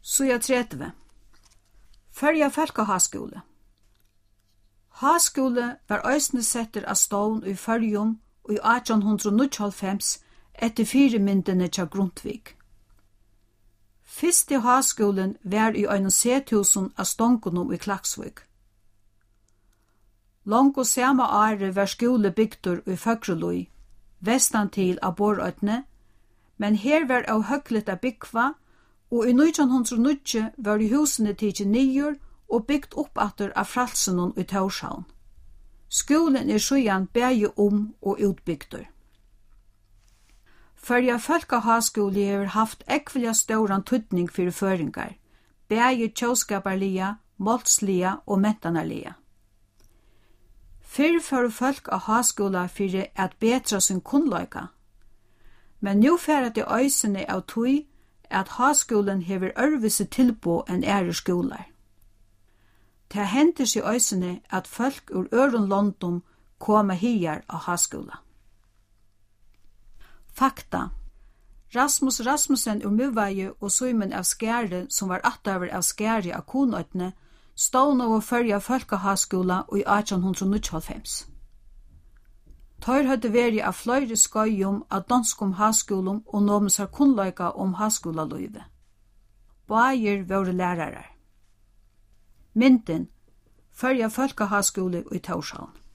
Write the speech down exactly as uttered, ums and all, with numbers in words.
Suja tretve. Førja Folkaháskúli. Háskúli var eisini settur av stón í Føroyum í átjan hundrað níggjuoghálvfems etter fyrirmyndini tja Grundtvig. Fyrsti háskúlin var í einum sethúsum av stongunum í Klaksvík. Longu sama ári var skúli bygdur í Føgrulíð, vestan til av Borðoynni, men her var av høgligt að bygva, og í nítjan hundrað og níggju var húsini tikið niður og byggt upp aftur av fralsunum í Tórshavn. Skúlin er síðan bæði um og utbygdur. Føroya Folkaháskúli hevur haft ekviliga stóran týdning fyrir føroyingar, bæði tjóðskaparliga, málsliga og mentanarliga. Fyrr fóru fólk á háskúla fyrir at betra sin kunnleika, men nú fara det eisini av tøy at háskúlin hevur örvisi tilbo enn æri skúlar. Det hendir seg eisini at folk ur ørum londum koma higar á háskúla. Fakta. Rasmus Rasmussen ur Miðvági og Símun av Skæri, som var attaver av Skæri av Kunoynni, stovna og Føroya Folkaháskúla í átjan hundrað og níggjuoghálvfems. Tær høvdu verið av fleiri skøyjum av donskum háskúlum og nómu sær kunnleika om háskúlalívi. Báðir vóru lærarar. Myndin Føroya Folkaháskúli í Tórshavn.